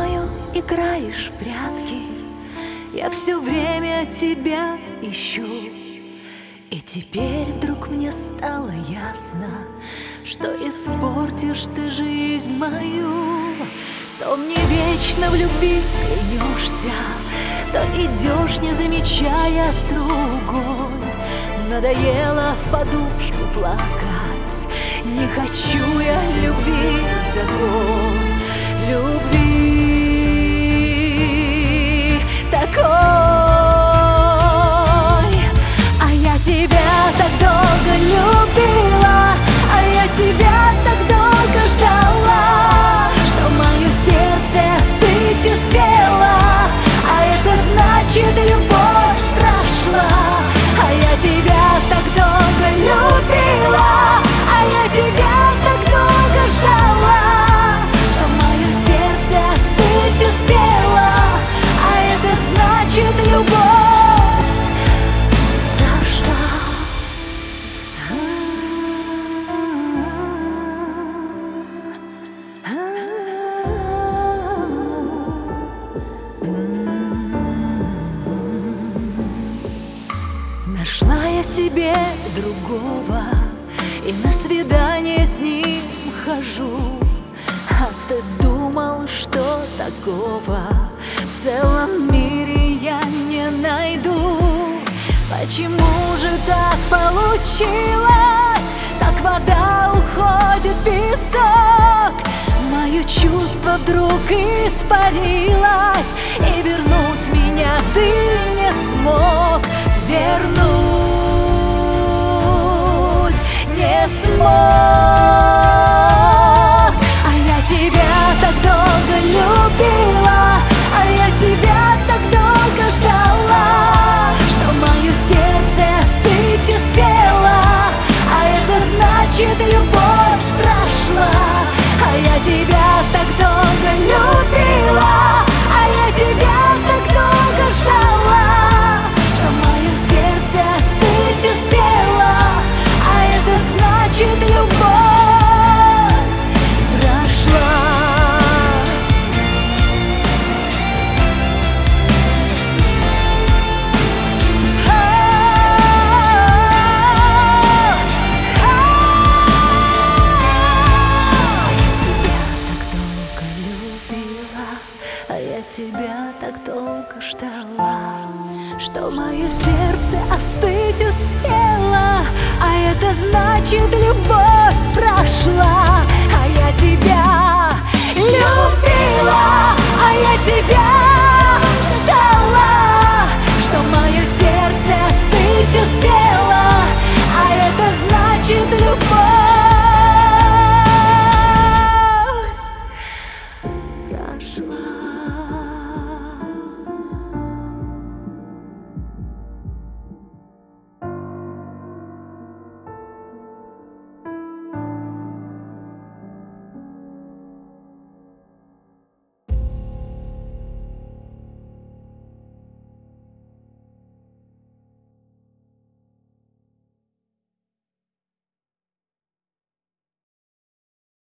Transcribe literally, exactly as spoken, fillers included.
мною играешь в прятки, я все время тебя ищу. И теперь вдруг мне стало ясно, что испортишь ты жизнь мою. То мне вечно в любви клянешься, то идешь, не замечая с другой. Надоело в подушку плакать, не хочу я любви такой, любви такой. А я тебя так долго любила, а я тебя так долго ждала, что мое сердце остыть успело, а это значит любовь прошла. А я тебя так долго любила, а я тебя так долго ждала, что мое сердце остыть успело, а это значит любовь прошла. Нашла я себе другого и на свидание с ним хожу. А ты думал, что такого в целом мире я не найду? Почему же так получилось? Так вода уходит в песок. Мое чувство вдруг испарилось, и вернуть меня ты не смог. Вернуть не смог. А я тебя так долго любила, а я тебя так долго ждала, что мое сердце остыть успело, а это значит любовь прошла. А я тебя так долго любила, а я тебя так долго ждала, что мое сердце остыть успело, а это значит любовь прошла. А я тебя так долго ждала, что мое сердце остыть успело, а это значит любовь прошла. А я тебя